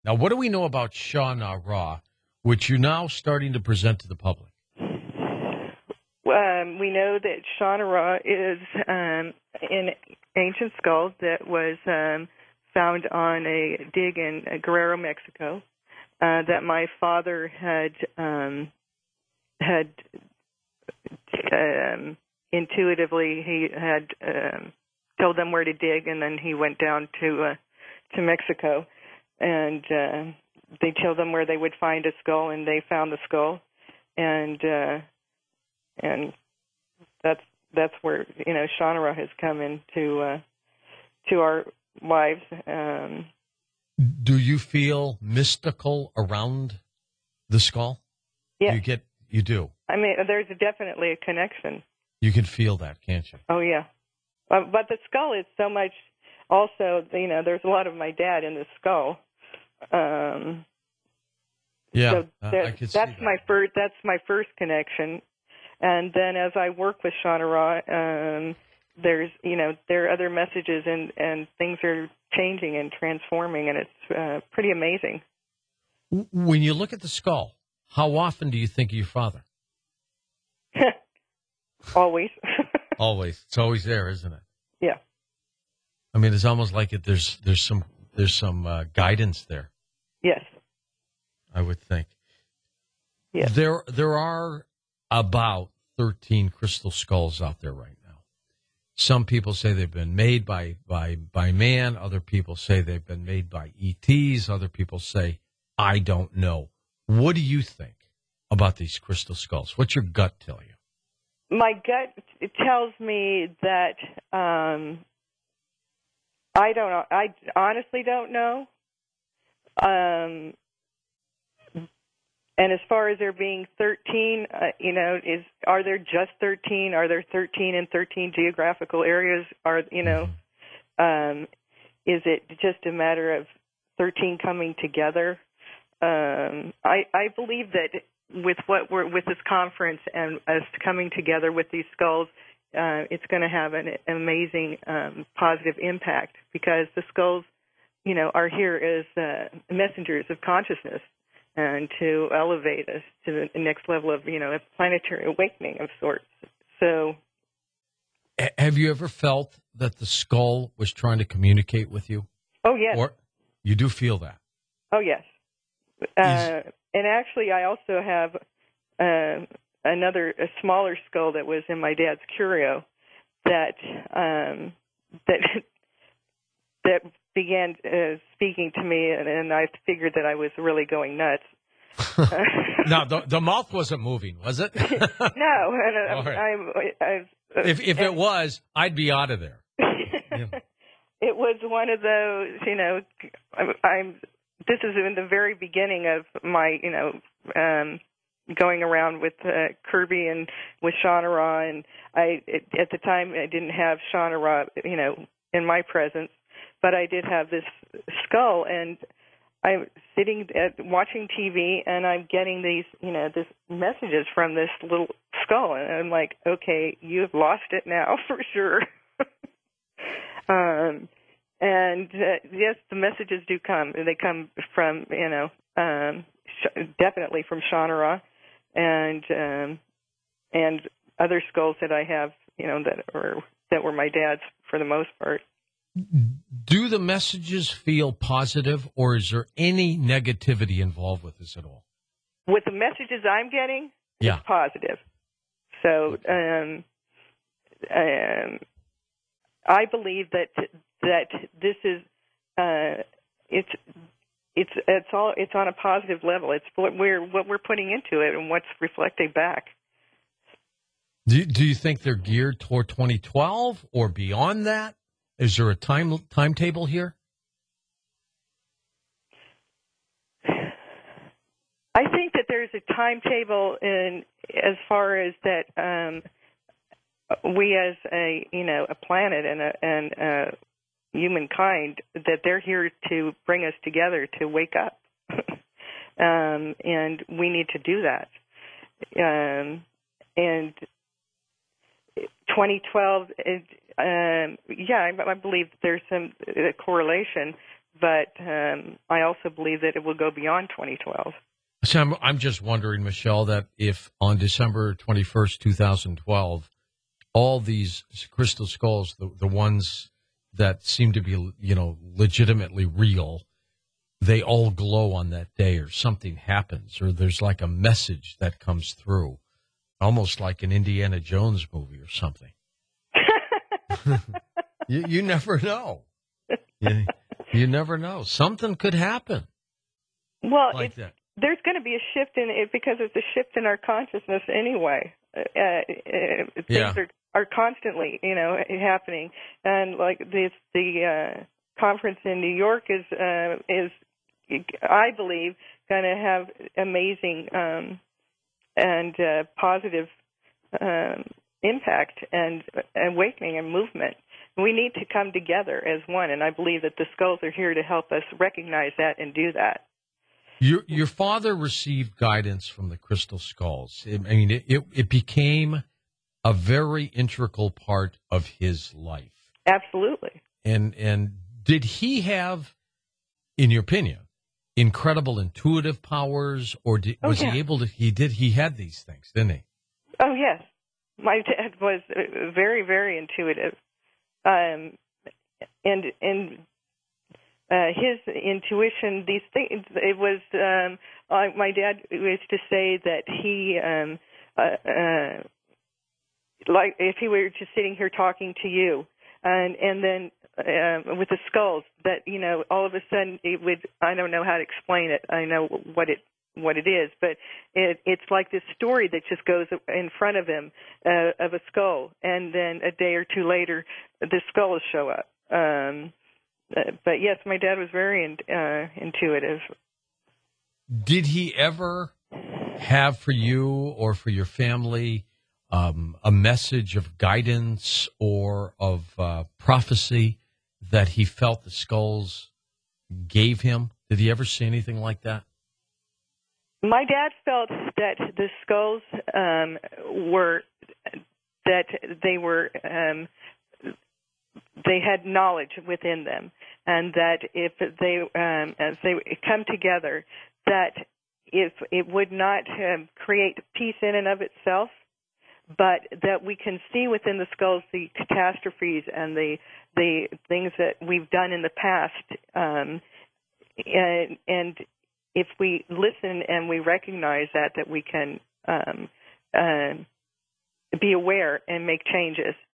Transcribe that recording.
Now, what do we know about Shah Na Ra, which you're now starting to present to the public? We know that Shannara is in ancient skulls that was found on a dig in Guerrero, Mexico, that my father had intuitively he had told them where to dig, and then he went down to Mexico, and they told them where they would find a skull, and they found the skull, and that's where Shannara has come into to our lives. Do you feel mystical around the skull? Yeah, you do. I mean, there's definitely a connection. You can feel that, can't you? Oh yeah, but the skull is so much. Also, there's a lot of my dad in the skull. Yeah, so I could see that's that. That's my first connection. And then as I work with Shannara, there are other messages and things are changing and transforming, and it's pretty amazing. When you look at the skull, how often do you think of your father? Always. Always. It's always there, isn't it? Yeah. I mean, it's almost like there's some guidance there. Yes. I would think. Yes. There are about 13 crystal skulls out there right now. Some people say they've been made by man. Other people say they've been made by ETs. Other people say, I don't know. What do you think about these crystal skulls? What's your gut tell you? My gut tells me that I don't know. I honestly don't know. And as far as there being 13, are there just 13? Are there 13 in 13 geographical areas? Is it just a matter of 13 coming together? I believe that with this conference and us coming together with these skulls, it's going to have an amazing positive impact, because the skulls, are here as messengers of consciousness, and to elevate us to the next level of, a planetary awakening of sorts. So, have you ever felt that the skull was trying to communicate with you? Oh, yes. Or you do feel that? Oh, yes. And actually, I also have a smaller skull that was in my dad's curio that began speaking to me, and I figured that I was really going nuts. No, the mouth wasn't moving, was it? No. If it was, I'd be out of there. Yeah. It was one of those, this is in the very beginning of my, going around with Kirby and with Shannara, and at the time I didn't have Shannara, in my presence, but I did have this skull, and I'm sitting watching TV, and I'm getting these, this messages from this little skull, and I'm like, okay, you've lost it now for sure. And yes, the messages do come. They come from, definitely from Shannara, and other skulls that I have, that were my dad's for the most part. Do the messages feel positive, or is there any negativity involved with this at all? With the messages I'm getting, yeah, it's positive. So I believe that this is it's on a positive level. It's what we're putting into it and what's reflecting back. Do you think they're geared toward 2012 or beyond that? Is there a timetable here? I think that there's a timetable in as far as that we as a planet and humankind, that they're here to bring us together to wake up, and we need to do that. And 2012, I believe there's some correlation, but I also believe that it will go beyond 2012. So I'm just wondering, Michelle, that if on December 21st, 2012, all these crystal skulls, the ones that seem to be, legitimately real, they all glow on that day, or something happens, or there's like a message that comes through, almost like an Indiana Jones movie or something. You never know. You never know. Something could happen. Well, like that. There's going to be a shift in it because it's a shift in our consciousness anyway. Things are constantly, happening, and like the conference in New York is I believe going to have amazing and positive impact and awakening and movement. We need to come together as one, and I believe that the skulls are here to help us recognize that and do that. Your father received guidance from the crystal skulls. It became a very integral part of his life. Absolutely. And did he have, in your opinion, incredible intuitive powers, or was he able to? He had these things, didn't he? Oh yes, my dad was very, very intuitive, and his intuition, these things. It was my dad used to say that he, like if he were just sitting here talking to you, and then with the skulls, that all of a sudden it would. I don't know how to explain it. I know what it is, but it's like this story that just goes in front of him of a skull, and then a day or two later, the skull will show up. But yes, my dad was very intuitive. Did he ever have for you or for your family a message of guidance or of prophecy that he felt the skulls gave him? Did he ever say anything like that? My dad felt that the skulls they had knowledge within them, and that if they as they come together, that if it would not create peace in and of itself, but that we can see within the skulls the catastrophes and the things that we've done in the past, and if we listen and we recognize that we can be aware and make changes.